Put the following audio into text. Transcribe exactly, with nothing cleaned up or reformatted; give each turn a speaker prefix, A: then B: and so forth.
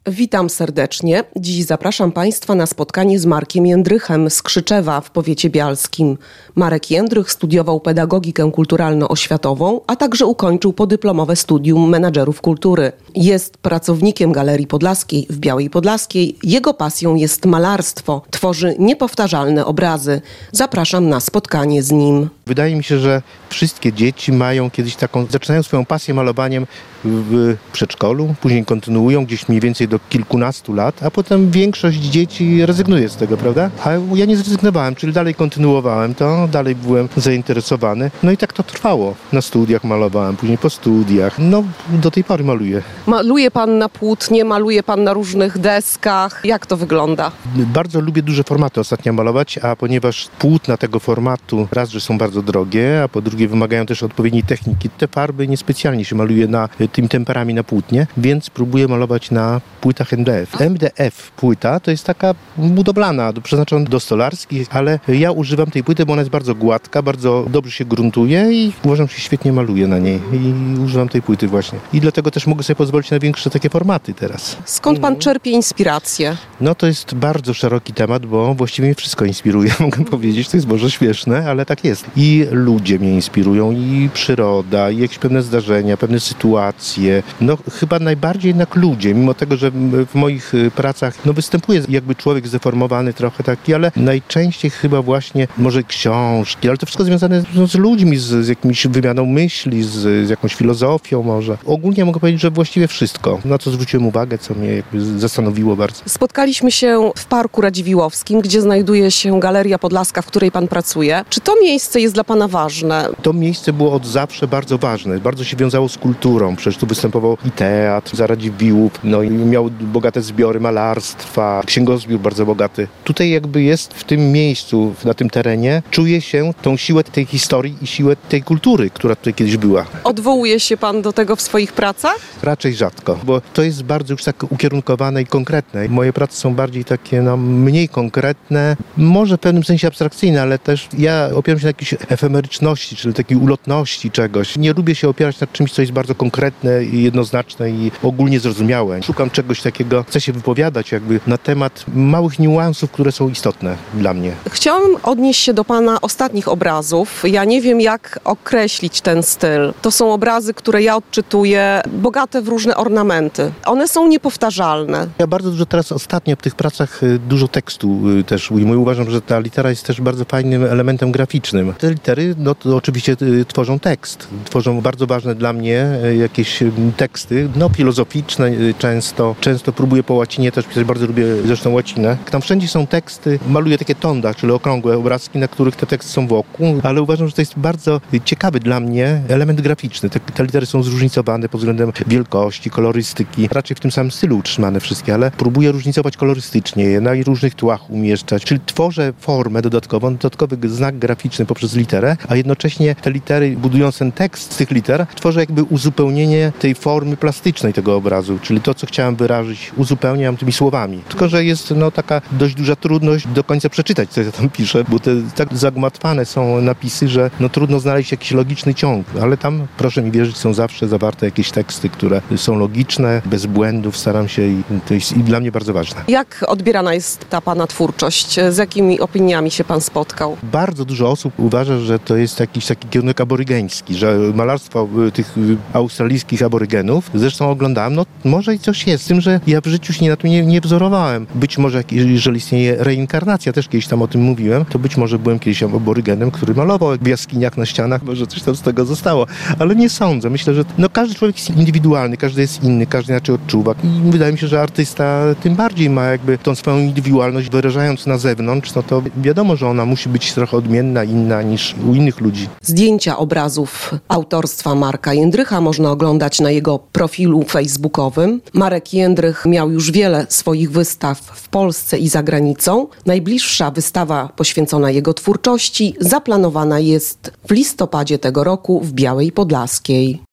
A: Witam serdecznie. Dziś zapraszam Państwa na spotkanie z Markiem Jędrychem z Krzyczewa w powiecie bialskim. Marek Jędrych studiował pedagogikę kulturalno-oświatową, a także ukończył podyplomowe studium menadżerów kultury. Jest pracownikiem Galerii Podlaskiej w Białej Podlaskiej. Jego pasją jest malarstwo. Tworzy niepowtarzalne obrazy. Zapraszam na spotkanie z nim.
B: Wydaje mi się, że wszystkie dzieci mają kiedyś taką, zaczynają swoją pasję malowaniem w przedszkolu, później kontynuują gdzieś mniej więcej do kilkunastu lat, a potem większość dzieci rezygnuje z tego, prawda? A ja nie zrezygnowałem, czyli dalej kontynuowałem to, dalej byłem zainteresowany. No i tak to trwało. Na studiach malowałem, później po studiach. No, do tej pory maluję.
A: Maluje pan na płótnie, maluje pan na różnych deskach. Jak to wygląda?
B: Bardzo lubię duże formaty ostatnio malować, a ponieważ płótna tego formatu raz, że są bardzo drogie, a po drugie wymagają też odpowiedniej techniki, te farby niespecjalnie się maluje na tymi temperami na płótnie, więc próbuję malować na płytach M D F. M D F płyta to jest taka budowlana, przeznaczona do stolarskich, ale ja używam tej płyty, bo ona jest bardzo gładka, bardzo dobrze się gruntuje i uważam, że się świetnie maluje na niej i używam tej płyty właśnie. I dlatego też mogę sobie pozwolić na większe takie formaty teraz.
A: Skąd pan czerpie inspirację?
B: No to jest bardzo szeroki temat, bo właściwie mnie wszystko inspiruje, mogę powiedzieć. To jest może śmieszne, ale tak jest. I ludzie mnie inspirują, i przyroda, i jakieś pewne zdarzenia, pewne sytuacje. No chyba najbardziej jednak ludzie, mimo tego, że w moich pracach no występuje jakby człowiek zdeformowany trochę taki, ale najczęściej chyba właśnie może książki, ale to wszystko związane z, z ludźmi, z, z jakimś wymianą myśli, z, z jakąś filozofią może. Ogólnie mogę powiedzieć, że właściwie wszystko, na co zwróciłem uwagę, co mnie jakby zastanowiło bardzo.
A: Spotkaliśmy się w Parku Radziwiłłowskim, gdzie znajduje się Galeria Podlaska, w której pan pracuje. Czy to miejsce jest dla pana ważne?
B: To miejsce było od zawsze bardzo ważne, bardzo się wiązało z kulturą, przecież tu występował i teatr za Radziwiłłów, no i miał bogate zbiory malarstwa, księgozbiór bardzo bogaty. Tutaj jakby jest w tym miejscu, na tym terenie, czuje się tą siłę tej historii i siłę tej kultury, która tutaj kiedyś była.
A: Odwołuje się pan do tego w swoich pracach?
B: Raczej rzadko, bo to jest bardzo już tak ukierunkowane i konkretne. Moje prace są bardziej takie, no, mniej konkretne, może w pewnym sensie abstrakcyjne, ale też ja opieram się na jakiejś efemeryczności, czyli takiej ulotności czegoś. Nie lubię się opierać na czymś, co jest bardzo konkretne i jednoznaczne i ogólnie zrozumiałe. Szukam czegoś takiego, chcę się wypowiadać jakby na temat małych niuansów, które są istotne dla mnie.
A: Chciałam odnieść się do pana ostatnich obrazów. Ja nie wiem, jak określić ten styl. To są obrazy, które ja odczytuję, bogate w różne ornamenty. One są niepowtarzalne.
B: Ja bardzo dużo teraz ostatnio w tych pracach dużo tekstu też ujmuję. Uważam, że ta litera jest też bardzo fajnym elementem graficznym. Te litery, no to oczywiście tworzą tekst. Tworzą bardzo ważne dla mnie jakieś teksty, no filozoficzne często. Często próbuję po łacinie też pisać, bardzo lubię zresztą łacinę. Tam wszędzie są teksty, maluję takie tonda, czyli okrągłe obrazki, na których te teksty są wokół, ale uważam, że to jest bardzo ciekawy dla mnie element graficzny. Te, te litery są zróżnicowane pod względem wielkości, kolorystyki, raczej w tym samym stylu utrzymane wszystkie, ale próbuję różnicować kolorystycznie je, na różnych tłach umieszczać, czyli tworzę formę dodatkową, dodatkowy znak graficzny poprzez literę, a jednocześnie te litery, budując ten tekst z tych liter, tworzę jakby uzupełnienie tej formy plastycznej tego obrazu, czyli to, co chciałem wyrazić, uzupełniam tymi słowami. Tylko że jest no, taka dość duża trudność do końca przeczytać, co ja tam piszę, bo te tak zagmatwane są napisy, że no, trudno znaleźć jakiś logiczny ciąg, ale tam, proszę mi wierzyć, są zawsze zawarte jakieś teksty, które są logiczne, bez błędów, staram się i to jest i dla mnie bardzo ważne.
A: Jak odbierana jest ta pana twórczość? Z jakimi opiniami się pan spotkał?
B: Bardzo dużo osób uważa, że to jest jakiś taki kierunek aborygeński, że malarstwo tych australijskich aborygenów, zresztą oglądałem, no może i coś jest, z tym, że ja w życiu się na tym nie, nie wzorowałem. Być może, jeżeli istnieje reinkarnacja, też kiedyś tam o tym mówiłem, to być może byłem kiedyś aborygenem, który malował w jaskiniach na ścianach, może coś tam z tego zostało, ale nie sądzę. Myślę, że no każdy człowiek jest indywidualny, każdy jest inny, każdy inaczej odczuwa i wydaje mi się, że artysta tym bardziej ma jakby tą swoją indywidualność wyrażając na zewnątrz, no to wiadomo, że ona musi być trochę odmienna, inna niż u innych ludzi.
A: Zdjęcia obrazów autorstwa Marka Jędrycha można oglądać na jego profilu facebookowym. Marek Jędrych miał już wiele swoich wystaw w Polsce i za granicą. Najbliższa wystawa poświęcona jego twórczości zaplanowana jest w listopadzie tego roku w Białej Podlaskiej.